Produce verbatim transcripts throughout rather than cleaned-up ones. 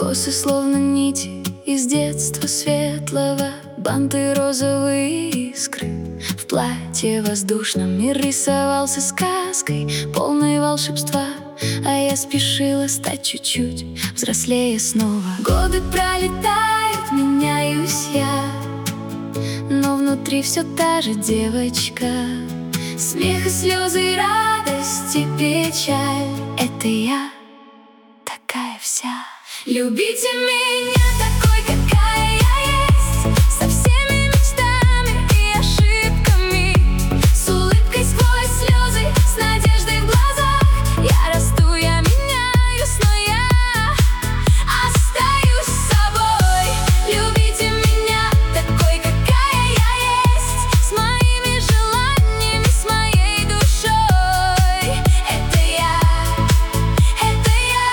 Косы словно нити из детства светлого, банты розовые искры. В платье воздушном мир рисовался сказкой, полной волшебства. А я спешила стать чуть-чуть взрослее снова. Годы пролетают, меняюсь я, но внутри все та же девочка. Смех и слезы, радость и печаль — это я, такая вся. Любите меня такой, какая я есть, со всеми мечтами и ошибками, с улыбкой сквозь слезы, с надеждой в глазах. Я расту, я меняюсь, но я остаюсь собой. Любите меня такой, какая я есть, с моими желаниями, с моей душой. Это я, это я,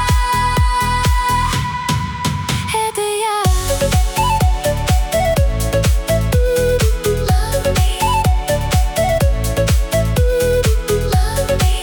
это я. Love me, love me.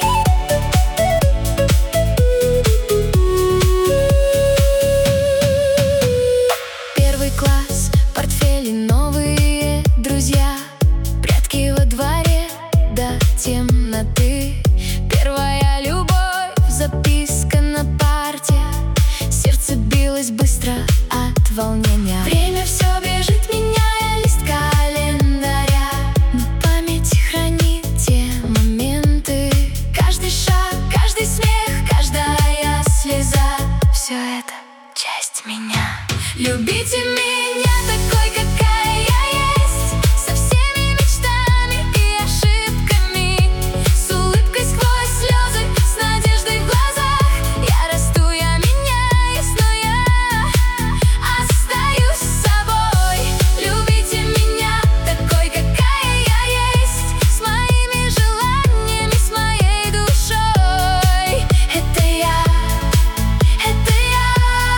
Первый класс, портфели новые друзья, прятки во дворе до темноты. Первая любовь, записка на парте, сердце билось быстро от волнения. Время все бежит, меняя лист календаря, но память хранит те моменты. Каждый шаг, каждый смех, каждая слеза — все это часть меня. Любите меня такой, какая я есть, со всеми мечтами и ошибками, с улыбкой сквозь слезы, с надеждой в глазах. Я расту, я меняюсь, но я остаюсь собой. Любите меня такой, какая я есть, с моими желаниями, с моей душой. Это я, это я,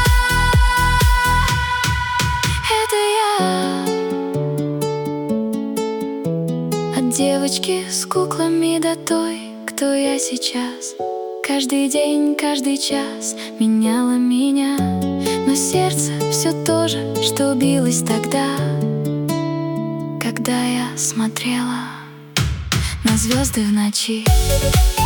это я. От девочки с куклами до той, кто я сейчас. Каждый день, каждый час меняла меня, но сердце все то же, что билось тогда, когда я смотрела на звезды в ночи.